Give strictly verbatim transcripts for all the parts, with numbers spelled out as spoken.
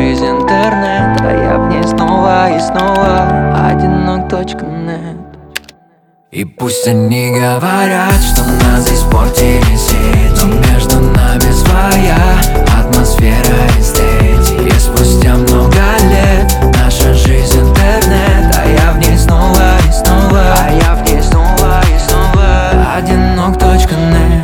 жизнь интернет, а я в ней снова и снова одинок точка нет. И пусть они говорят, что нас испортили сети, но между нами своя атмосфера эстетики. И спустя много лет наша жизнь интернет, а я в ней снова и снова, А я в ней снова и снова одинок точка нет.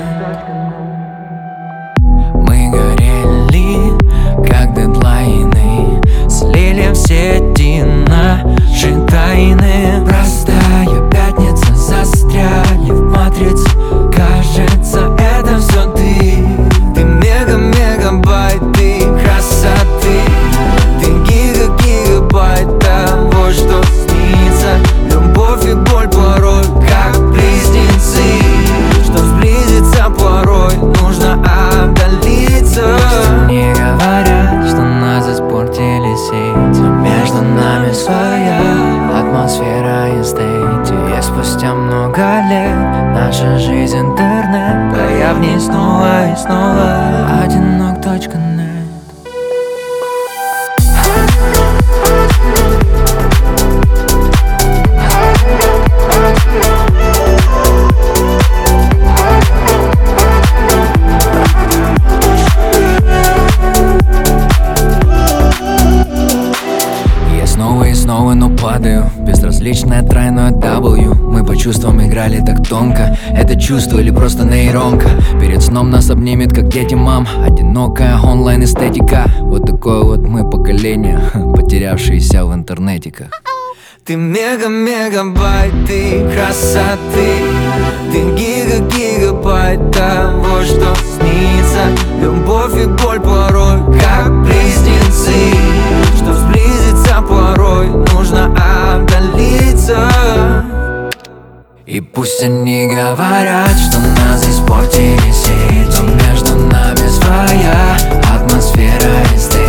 Мы горели, как дедлайны, слили в сети наши тайны. Простая пятница, застряли в матрице. Кажется, это все ты. Ты мега-мегабайт, ты красоты. Ты гига-гигабайт того, что снится. Любовь и боль порой как близнецы. Чтоб сблизиться порой нужно отдалиться. Мне говорят, что нас испортили сети, но между нами своя атмосфера эстетики. И спустя много лет наша жизнь интернет, а я в ней снова и снова одинок точка нет. Снова и снова, но падаю. Безразличное тройное W. Мы по чувствам играли так тонко. Это чувство или просто нейронка? Перед сном нас обнимет, как дети, мам. Одинокая онлайн-эстетика. Вот такое вот мы поколение, потерявшееся в интернетиках. Ты мега-мегабайт, ты красоты. Ты гига-гигабайт того, что снится. Любовь и боль порой как близнецы. Чтоб сблизиться порой нужно отдалиться. И пусть они говорят, что нас испортили сети, но между нами своя атмосфера эстетики.